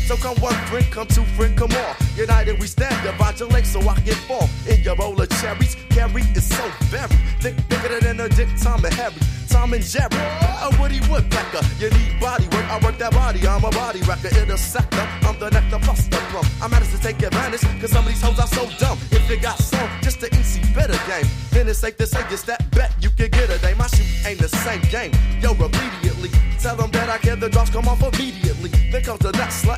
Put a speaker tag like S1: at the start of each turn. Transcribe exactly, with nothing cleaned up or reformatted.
S1: So come one friend, come two friend, come on. United we stand, divide your legs so I can fall in your roll of cherries. Carry is so very thick, bigger than a dick, Tom and Harry, Tom and Jerry. A Woody Woodpecker, you need body work, I work that body, I'm a body wrecker, interceptor, I'm the nectar plus the plum. I managed to take advantage, cause some of these hoes are so dumb. If you got some, just the easy better game, then it's safe to say it's that bet you can get a day. My shoot ain't the same game, yo, immediately tell them that I care, the drops come off immediately. Then comes the next slut,